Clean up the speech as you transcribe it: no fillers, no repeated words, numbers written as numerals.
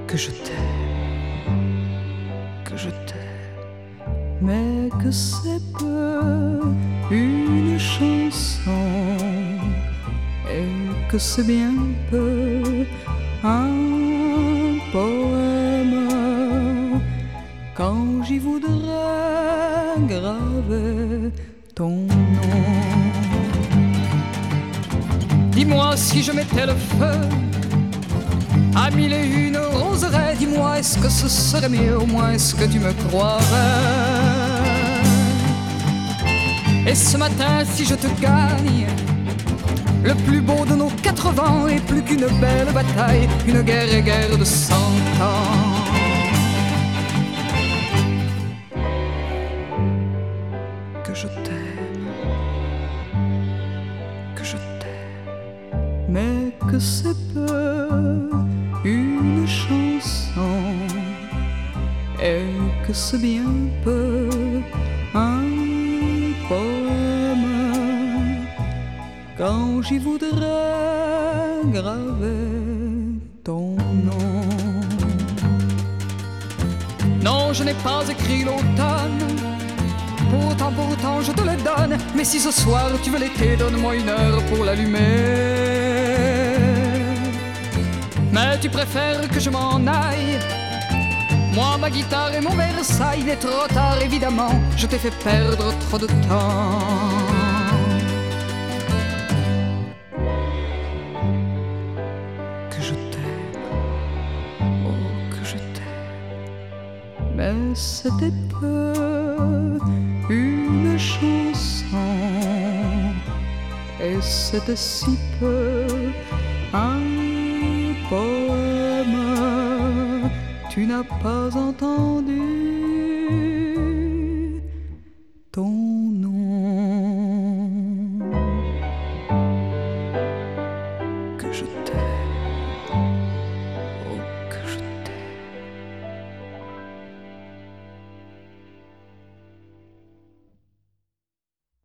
que je t'aime, que je t'aime, mais que c'est peu une chanson et que c'est bien peu un poème quand j'y voudrais graver ton nom. Dis-moi si je mettais le feu à mille et une roseraies, dis-moi est-ce que ce serait mieux, au moins est-ce que tu me croirais? Et ce matin si je te gagne, le plus beau de nos 4 vents est plus qu'une belle bataille, une guerre et guerre de 100 ans. Que je t'aime, que je t'aime, mais que c'est peu une chanson et que c'est bien peu un poème quand j'y voudrais graver ton nom. Non, je n'ai pas écrit l'automne, pourtant je te le donne, mais si ce soir tu veux l'été, donne-moi 1 heure pour l'allumer. Mais tu préfères que je m'en aille, moi, ma guitare et mon Versailles. Il est trop tard, évidemment, je t'ai fait perdre trop de temps. Que je t'aime, oh que je t'aime, mais c'était peu une chanson et c'était si peu un poème. Tu n'as pas entendu ton